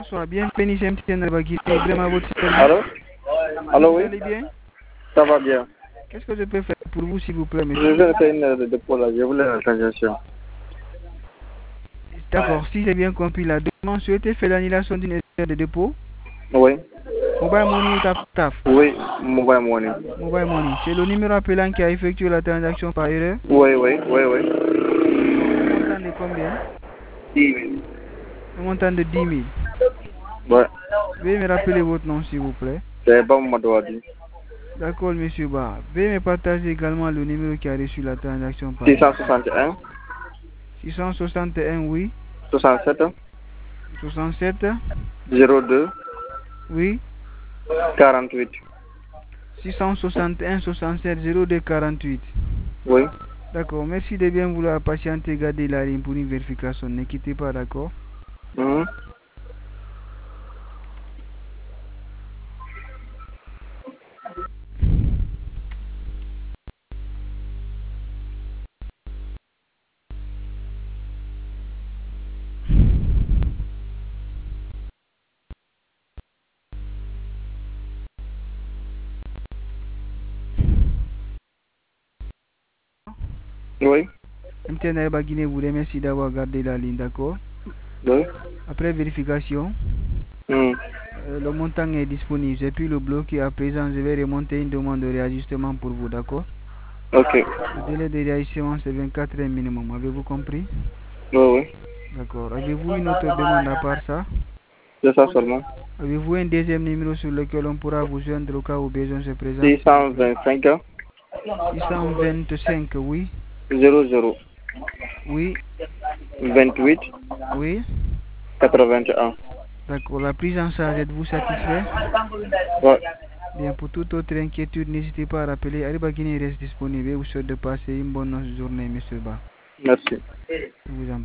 Bonsoir, bienvenue chez MTN Baguine, vraiment votre service. Allô? Allô, oui? Vous allez bien? Ça va bien. Qu'est-ce que je peux faire pour vous, s'il vous plaît, Je monsieur? vais faire une heure de dépôt là, je voulais la transaction. D'accord, si j'ai bien compris la demande, souhaitez faire l'annulation d'une heure de dépôt? Oui? Mobile Money ou Taf? Oui, mobile money. Mobile Money, c'est le numéro appelant qui a effectué la transaction par erreur? Oui. Le montant de combien? 10 000. Le montant de 10 000. Ouais. Veuillez me rappeler votre nom, s'il vous plaît. C'est bon, Madouadi. D'accord, monsieur Ba. Veuillez me partager également le numéro qui a reçu la transaction par 661. 661, oui. 67. 67, 02. oui. 48. 661 67 02 48. Oui. D'accord, merci de bien vouloir patienter, garder la ligne pour une vérification. Ne quittez pas, d'accord? Mhm. Oui. MTN Baguine vous remercie d'avoir gardé la ligne, d'accord? Oui. Après vérification, Mhm. le montant est disponible. J'ai pu le bloquer à présent. Je vais remonter une demande de réajustement pour vous, d'accord? Ok. Le délai de réajustement, c'est 24 heures minimum. Avez-vous compris? Oui. D'accord. Avez-vous une autre demande à part ça? C'est ça seulement. Avez-vous un deuxième numéro sur lequel on pourra vous joindre au cas où besoin se présente? 625. 625, oui. 00. Oui. 28. Oui. 81. D'accord. La prise en charge, êtes-vous satisfait? Ouais. Bien, pour toute autre inquiétude, n'hésitez pas à rappeler. Ariba Guinée reste disponible et vous souhaite de passer une bonne journée, monsieur Ba. Merci. Je vous en prie.